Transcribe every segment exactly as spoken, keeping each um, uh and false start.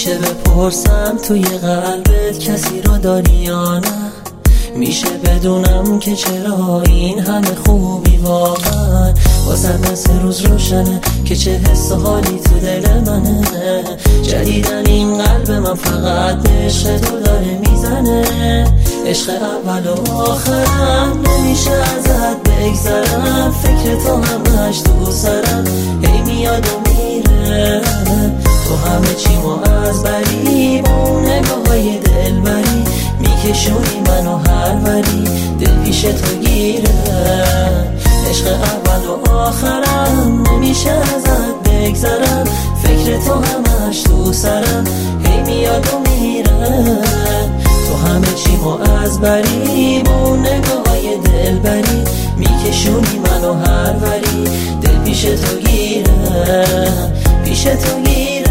میشه بپرسم توی قلبت کسی رو داری یا نه؟ میشه بدونم که چرا این همه خوبی واقعا؟ واسه مثل روز روشنه که چه حس و حالی تو دل منه. جدیدن این قلب من فقط به عشق تو داره میزنه. عشق اول و آخرم، نمیشه ازت بگذرم. فکر تو همش تو سرم هی میاد و میره. تو همه چیمو از بری با اون نگاه های دل بری. میکشونی منو هر وری دل پیش تو گیره. عشق اول و آخرم، نمیشه ازت بگذرم. فکر تو همش تو سرم هی میاد و میره. تو همه چیمو از بری با اون نگاه های دل بری. میکشونی منو هر وری دل پیش تو گیره. پیش تو گیره.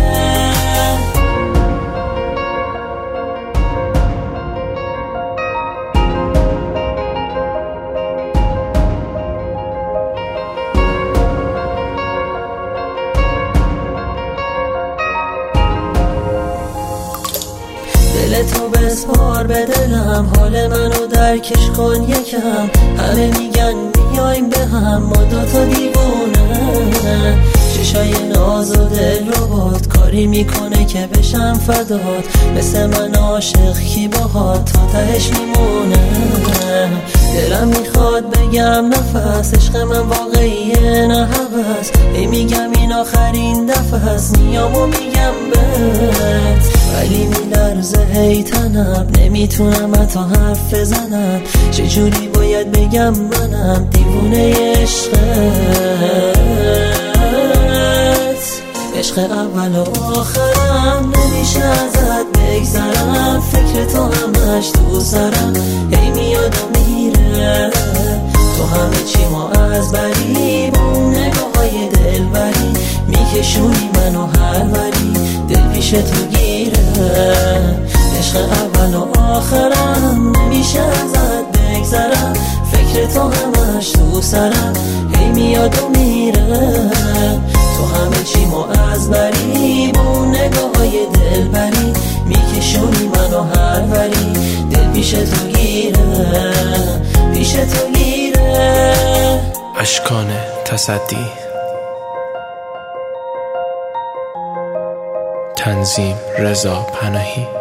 دل تو بسپار به دلم، حال منو درکش کن یکم. همه میگن بیایم به هم، ما دوتا دیوونه. چشای ناز و دل رو باد کاری میکنه که بشم فدات. مثل من عاشق کی باهات تا تهش میمونه. دلم میخواد بگم نفس، عشق من واقعیه نه هوس. ای میگم این آخرین دفعه هست، میام و میگم بهت ولی میلرزه هی تنم. نمیتونم حتی حرف بزنم. چجوری باید بگم منم دیوونه عشقت. عشق اول و آخرم، نمیشه ازت بگذرم. فکر تو همش تو سرم هی میاد و میره. تو همه چیمو از بری با اون نگاه های دل بری. میکشونی منو هر وری دل پیش تو گیره. عشق اول و آخرم، نمیشه ازت بگذرم. فکر تو همش تو سرم هی میاد و میره. تو همه چیمو از بری با اون نگاه های دل بری. میکشونی منو هر وری دل پیش تو گیره. پیش تو گیره. اشکان تصدی، تنظیم رضا پناهی.